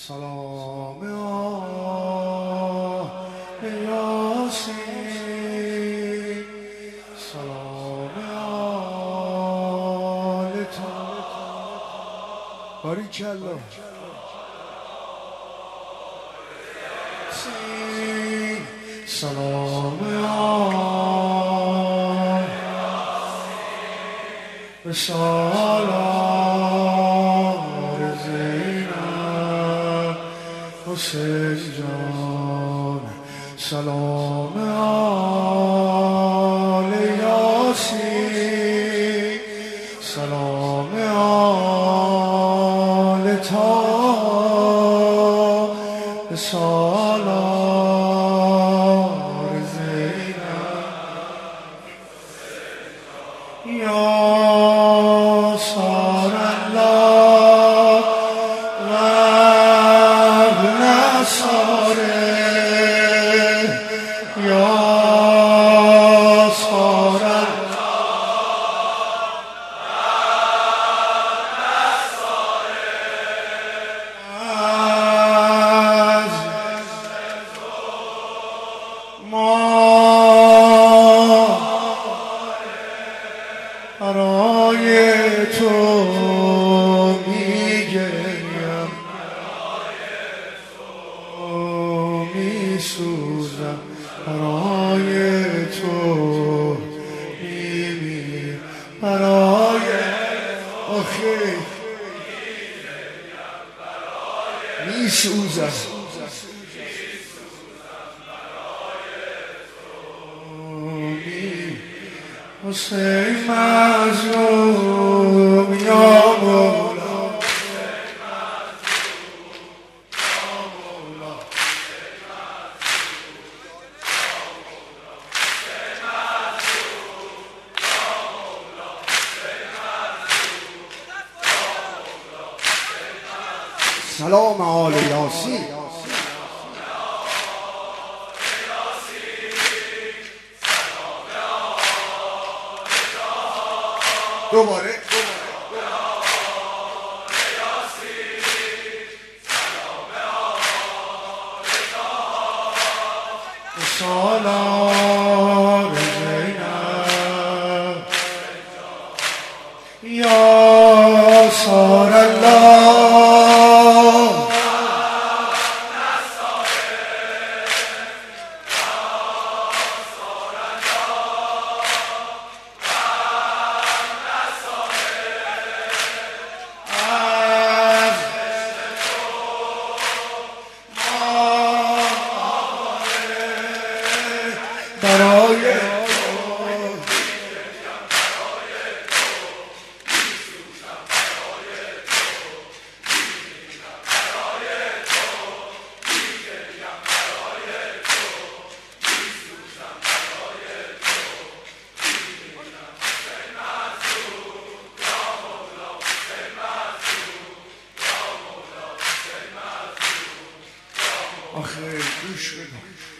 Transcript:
سلام آل یاسین، سلام آل تا باریکالله. سلام آل به سالار زینب حسین جان. سلام آل یاسین، سلام آل تا به سالار زینب. یا صار الله و نصاره، یا صار برای تو میگریم، میسوزم برای تو، میمیرم برای آخه میسوزم حسین مظلوم یا مولا. سلام آل یاسین. دوباره سالار زینب، یا صار الله برای آخه گوش بده.